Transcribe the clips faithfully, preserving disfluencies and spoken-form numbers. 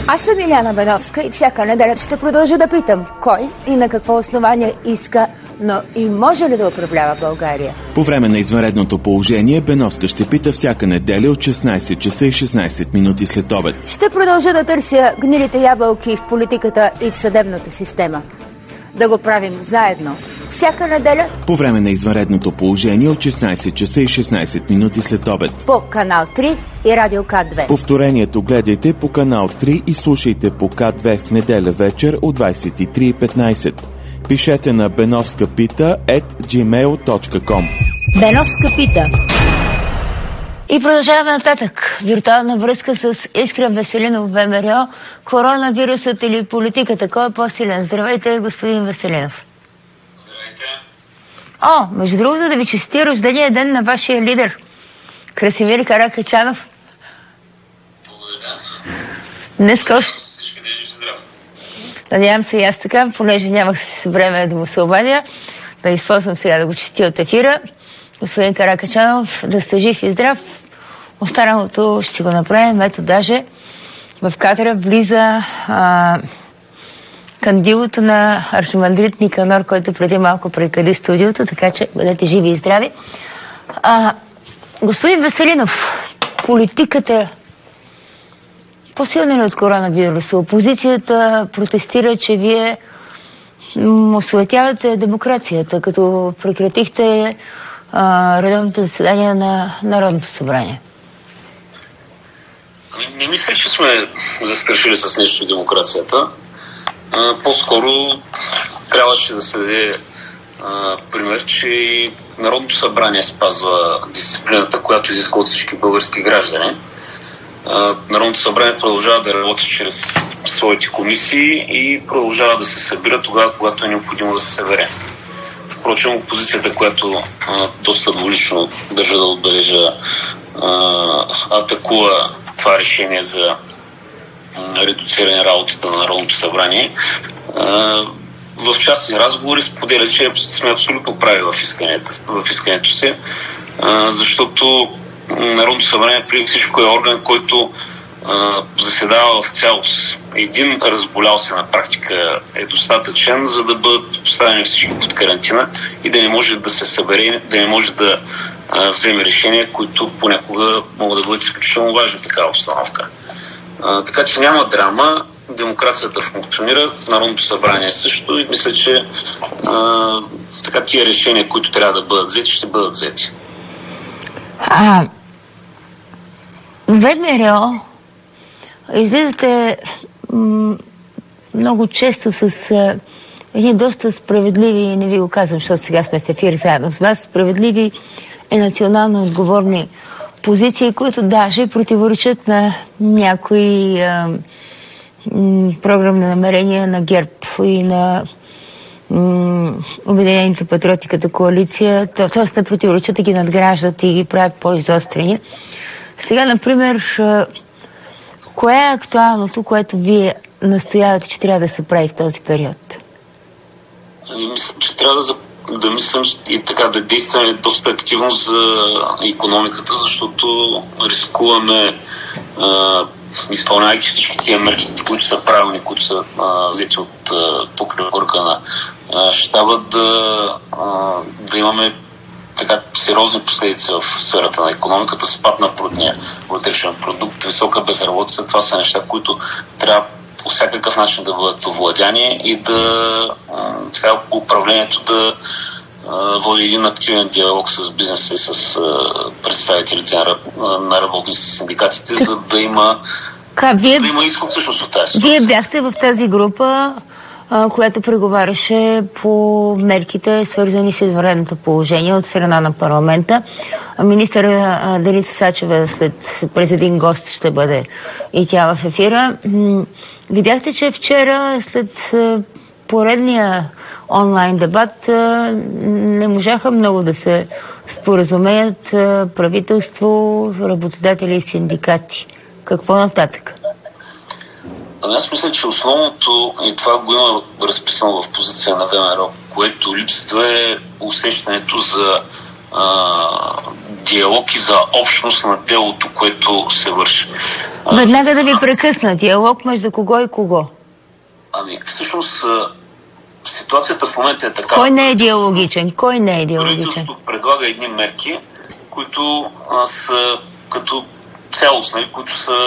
Аз съм Иляна Беновска и всяка неделя ще продължа да питам кой и на какво основание иска, но и може ли да управлява България. По време на извънредното положение Беновска ще пита всяка неделя от шестнайсет часа и шестнайсет минути след обед. Ще продължа да търся гнилите ябълки в политиката и в съдебната система. Да го правим заедно. Всяка неделя по време на извънредното положение от шестнайсет часа и шестнайсет минути след обед по канал три и радио К две. Повторението гледайте по канал три и слушайте по К две в неделя вечер от двайсет и три и петнайсет. Пишете на беновскапита ет джимейл точка ком. Беновска пита. И продължаваме нататък. Виртуална връзка с Искрен Веселинов, ВМРО. Коронавирусът или политиката? Кой е по-силен? Здравейте, господин Веселинов. Здравейте. О, между другото да ви чести рождения ден на вашия лидер, Красимир Каракачанов. Благодаря. Днес още. Всички да жив здрав. Надявам се и аз така, понеже нямах време да му се обадя. Да използвам сега да го чести от ефира. Господин Каракачанов, да сте жив и здрав. Останалото ще си го направим. Ето даже в кадъра влиза а, кандилото на архимандрит Никанор, който преди малко прекъди студиото, така че бъдете живи и здрави. А, господин Веселинов, политиката по-силна ли от коронавируса? Опозицията протестира, че вие осуетявате демокрацията, като прекратихте а, редовните заседания на Народното събрание. Ами, не мисля, че сме застрашили с нещо демокрацията. А, по-скоро трябваше да се даде а, пример, че и Народното събрание спазва дисциплината, която изисква от всички български граждани. А, Народното събрание продължава да работи чрез своите комисии и продължава да се събира тогава, когато е необходимо да се събере. Впрочем, опозицията, която а, доста двулично държа да отбележа, а, атакува това решение за а, редуциране работата на Народното събрание, а, в частни разговори споделя, че сме абсолютно прави в искането, в искането си, а, защото Народното събрание преди всичко е орган, който а, заседава в цялост. Един разболял се на практика е достатъчен, за да бъдат поставени всички под карантина и да не може да се събере, да не може да а, вземе решения, които понякога могат да бъдат изключително важни в такава обстановка. А, така че няма драма, демокрацията функционира, Народното събрание също и мисля, че а, така тия решения, които трябва да бъдат взети, ще бъдат взети. А, ВМРО излизате м- много често с а, едни доста справедливи, не ви го казвам, защото сега сме в ефир заедно с вас, справедливи и национално отговорни позиции, които даже противоречат на някои а, м- програмни намерения на ГЕРБ и на м- Обединените патриоти като коалиция, т.е. не противоречат и ги надграждат и ги правят по-изострени. Сега, например, кое е актуалното, което вие настоявате, че трябва да се прави в този период? Мисля, че трябва да, да мислим и така да действаме доста активно за икономиката, защото рискуваме, а, изпълнявайки всички тия мерки, които са правилни, които са а, взети от по препоръка на а, щаба, да, а, да имаме така сериозни последици в сферата на икономиката, спад на брутния вътрешен продукт, висока безработица. Това са неща, които трябва по всякакъв начин да бъдат овладяни и да така, управлението да води един активен диалог с бизнеса и с представителите на, на работници и синдикатите, за да има, Ка, вие, да има изход всъщност от тази ситуация. Вие бяхте в тази група, която преговаряше по мерките, свързани с извънредното положение от страна на парламента. Министър Деница Сачева след през един гост ще бъде и тя в ефира. Видяхте, че вчера след поредния онлайн дебат не можаха много да се споразумеят правителство, работодатели и синдикати. Какво нататък? Ами аз мисля, че основното, и това го има разписано в позиция на ВМРО, което липсва е усещането за а, диалог и за общност на делото, което се върши. Веднага да ви прекъсна. Диалог между кого и кого? Ами, всъщност, ситуацията в момента е така. Кой не е диалогичен? Кой не е диалогичен? Правителството предлага едни мерки, които а, са като цялост, нали, които са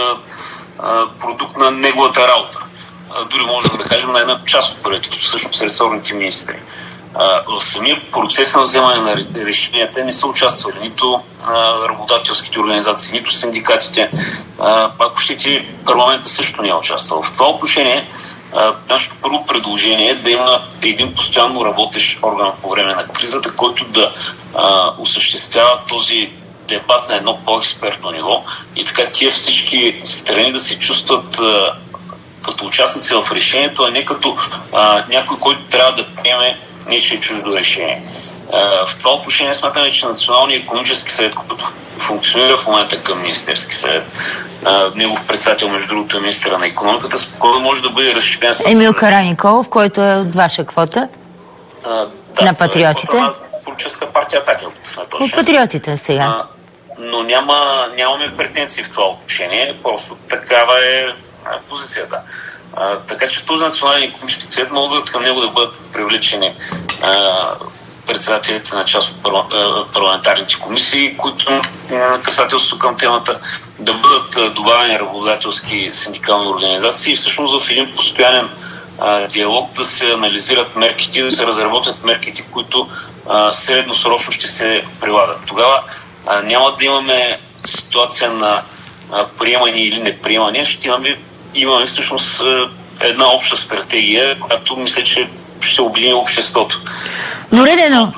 а, продукт на неговата работа. А, дори можем да кажем на една част от правителството, всъщност ресорните министри. А, в самия процес на вземане на решенията не са участвали нито а, работодателските организации, нито синдикатите. А, ако щете, парламента също не е участвал. В това отношение а, нашето първо предложение е да има един постоянно работещ орган по време на кризата, който да а, осъществява този дебат на едно по-експертно ниво и така тия всички страни да се чувстват а, като участници в решението, а не като а, някой, който трябва да приеме нечие чуждо решение. А, в това отношение смятаме, че Националният икономически съвет, който функционира в момента към Министерски съвет, а, негов председател, между другото, е министъра на икономиката, спокойно може да бъде разширен с... Емил Караниколов, който е от ваша квота а, да, на патриотите. Е на политическа партия Атака, сме точно. От патриотите сега. А, но няма, нямаме претенции в това отношение, просто такава е позицията. А, така че този национален икономически съвет могат към него да бъдат привлечени а, председателите на част от парламентарните комисии, които на касателство към темата, да бъдат добавени работодателски синдикални организации и всъщност в един постоянен а, диалог да се анализират мерките, да се разработят мерките, които а, средносрочно ще се прилагат. Тогава а, няма да имаме ситуация на а, приемане или неприемане, ще имаме, имаме всъщност една обща стратегия, която мисля, че ще обедини обществото. Добре, но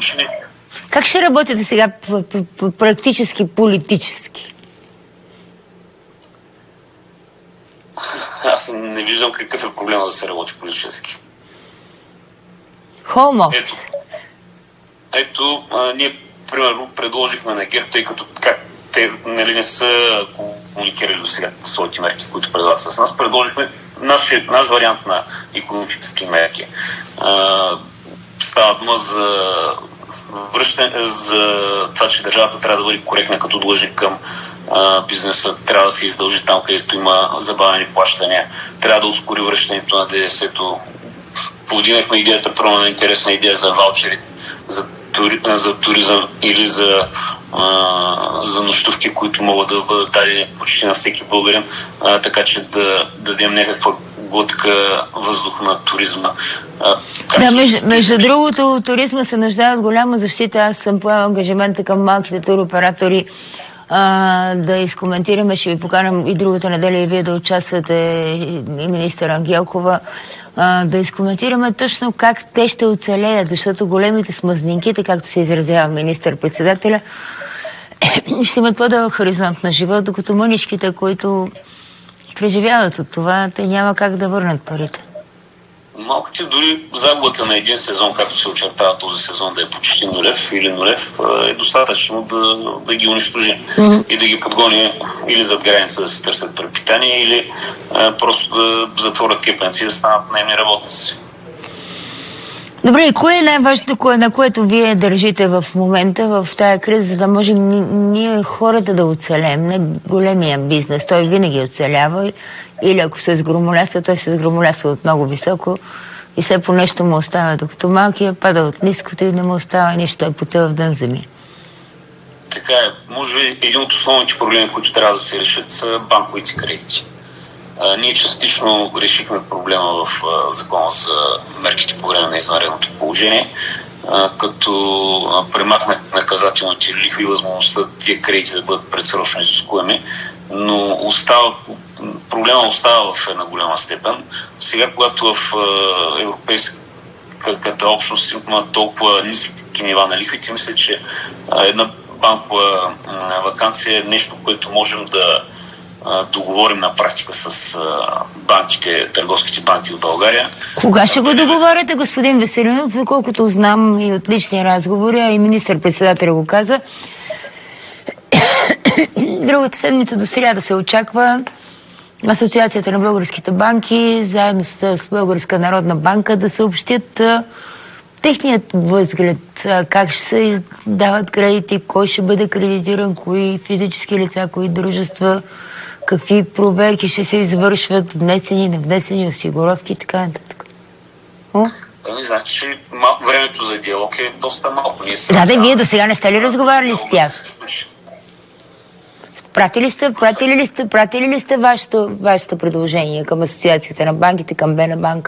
как ще работите сега практически, политически? Аз не виждам какъв е проблема да се работи политически. Хоум офис. Ето, ето а, ние примерно предложихме на ГЕРБ, тъй като как те нали, не са комуникирали до сега своите мерки, които предлагат с нас, предложихме наш, наш вариант на икономически мерки. А, става дума за връщане, за това, че държавата трябва да бъде коректна като длъжник към а, бизнеса, трябва да се издължи там, където има забавени плащания, трябва да ускори връщането на ДДС-то. Повдигнахме идеята, пробваме интересна идея за ваучери, за, тури, за туризъм или за Uh, за нощувки, които могат да бъдат дадени почти на всеки българин, uh, така че да дадем някаква глътка въздух на туризма. Uh, да, между, между другото, туризма се нуждае от голяма защита. Аз съм поел ангажимента към малките туроператори uh, да изкоментираме. Ще ви поканам и другата неделя и вие да участвате, и министър Ангелкова, uh, да изкоментираме точно как те ще оцелеят, защото големите смазнинките, както се изразява министър-председателя, ще имат по-дълъг хоризонт на живот, докато мъничките, които преживяват от това, те няма как да върнат парите. Малките дори загубата на един сезон, както се очертава този сезон, да е почти нулев или нулев, е достатъчно да, да ги унищожи mm-hmm. и да ги подгони или зад граница да се търсят препитание, или а, просто да затворят кепенци и да станат наемни работници. Добре, и кое е най-важното, на което вие държите в момента, в тая криза, за да можем ние хората да оцелем, не големия бизнес, той винаги оцелява, или ако се сгромолясва, той се сгромолясва от много високо и все по нещо му остава, докато малкия пада от ниското и не му остава нищо, той потъва в дън земи. Така е. Може би един от основните проблеми, които трябва да се решат, са банковите кредити. А, ние частично решихме проблема в а, закона за мерките по време на извънредното положение, а, като а, премахнах наказателните лихви и възможността тия кредити да бъдат предсрочно изискуеми, но остава, проблема остава в една голяма степен. Сега, когато в а, европейската общност има толкова ниски нива на лихвите, мисля, че а, една банкова а, ваканция е нещо, което можем да договорим на практика с банките, търговските банки в България. Кога ще го договорите, господин Веселинов? Колкото знам и от лични разговори, а и министър-председателя го каза, другата седмица до сряда се очаква Асоциацията на българските банки заедно с Българска народна банка да съобщят техният възглед, как ще се дават кредити, кой ще бъде кредитиран, кои физически лица, кои дружества, какви проверки ще се извършват, внесени, невнесени осигуровки и така нататък. О? Ами, значи, че мал... времето за диалог е доста малко. Ние да, да, вие до сега не сте ли разговаряли с тях? Пратили сте, пратили ли сте, пратили ли сте вашето, вашето предложение към Асоциацията на банките, към Бена банка?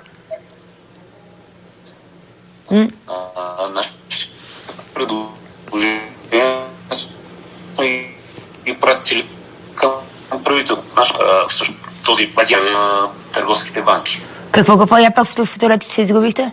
М? А, нашите предложения и, и пратили към правителството. Всъщност този бадия на търговските банки. Какво, какво я пак в фотографията се изгубихте?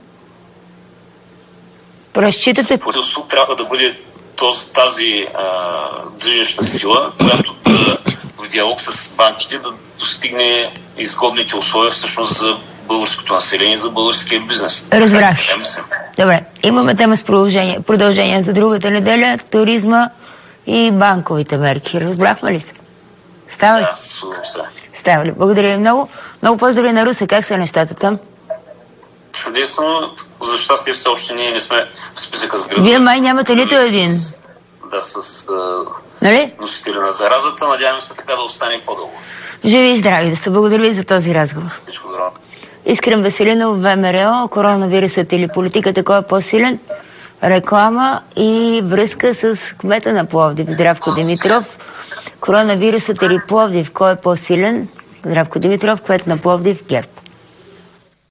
Разчитате? Правителството трябва да бъде този, тази а, движеща сила, която да, в диалог с банките да достигне изгодните условия всъщност за българското население, за българския бизнес. Разбрах. Добре, имаме тема с продължение, продължение за другата неделя, туризма и банковите мерки. Разбрахме ли се? Става ли? Да, със удоволствие. Става ли? Благодаря ви много. Много поздрави на Русе. Как са нещата там? Чудесно. За щастие все още ние не сме в списъка с градове. Вие май нямате нито един. Да, с а, нали? носители на заразата. Надяваме се така да остане по-дълго. Живи и здрави да сте. Благодаря ви за този разговор. Всичко добро. Искрен Веселинов, ВМРО, коронавирусът или политиката, кой е по-силен? Реклама и връзка с кмета на Пловдив, Здравко Димитров. Коронавирусът или Пловдив, кой е по-силен? Здравко Димитров, кмет на Пловдив, ГЕРБ.